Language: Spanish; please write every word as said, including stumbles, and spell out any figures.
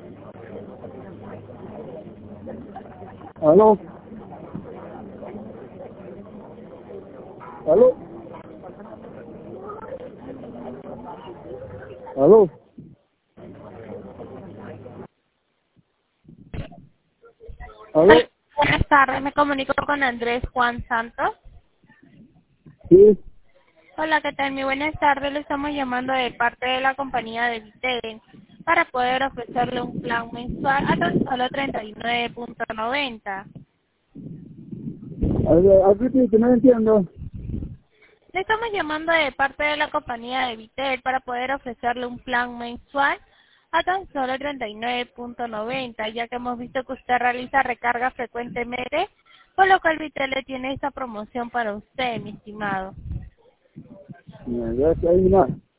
¿Aló? ¿Aló? ¿Aló? ¿Aló? Hola, buenas tardes, me comunico con Andrés Juan Santos. Sí. Hola, ¿qué tal? Muy buenas tardes, le estamos llamando de parte de la compañía de Vitel para poder ofrecerle un plan mensual a tan solo treinta y nueve punto noventa. A ver, aquí que no entiendo. Le estamos llamando de parte de la compañía de Vitel para poder ofrecerle un plan mensual a tan solo treinta y nueve punto noventa, ya que hemos visto que usted realiza recarga frecuentemente, por lo cual Vitel le tiene esta promoción para usted, mi estimado. Mira, ya que hay más.